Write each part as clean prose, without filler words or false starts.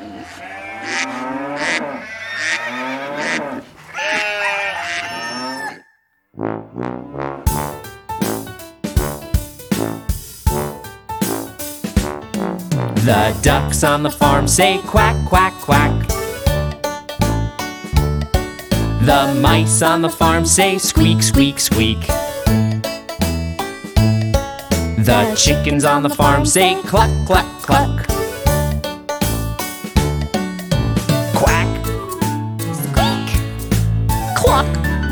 The ducks on the farm say quack, quack, quack. The mice on the farm say squeak, squeak, squeak. The chickens on the farm say cluck, cluck, cluck. Quack, squeak, cluck.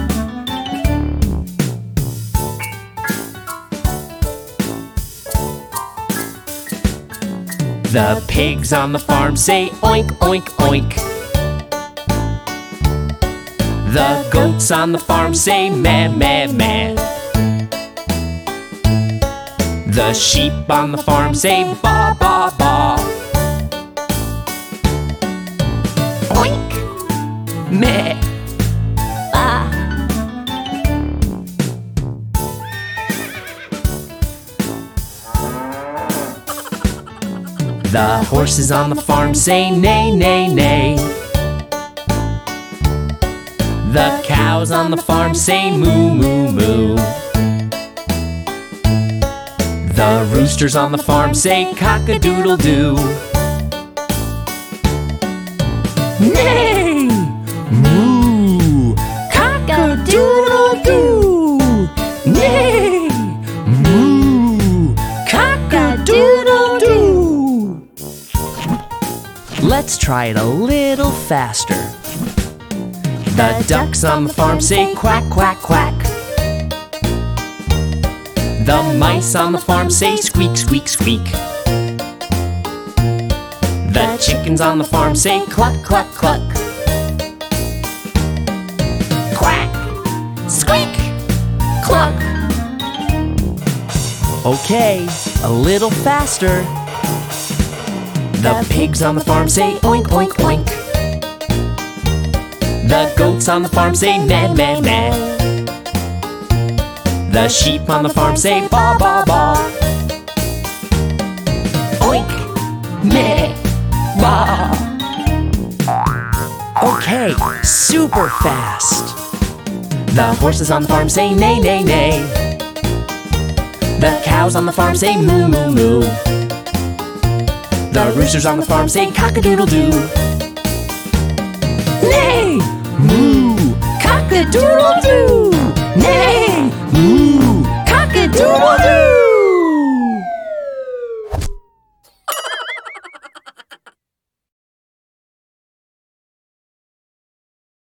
The pigs on the farm say oink, oink, oink. The goats on the farm say meh, meh, meh. The sheep on the farm say ba, ba, ba. Oink, meh, ba. The horses on the farm say neigh, neigh, neigh. The cows on the farm say moo, moo, moo. The roosters on the farm say cock-a-doodle-doo. Neigh, moo, cock-a-doodle-doo. Neigh, moo, cock-a-doodle-doo. Let's try it a little faster. The ducks on the farm say quack, quack, quack. The mice on the farm say squeak, squeak, squeak. The chickens on the farm say cluck, cluck, cluck. Quack, squeak, cluck. Okay, a little faster. The pigs on the farm say oink, oink, oink. The goats on the farm say meh, meh, meh. The sheep on the farm say ba, ba, ba. Oink, meh, ba. Okay, super fast. The horses on the farm say neigh, neigh, neigh. The cows on the farm say moo, moo, moo. The roosters on the farm say cock-a-doodle-doo. Neigh, moo, cock-a-doodle-doo. Neigh, moo, cock-a-doodle-doo.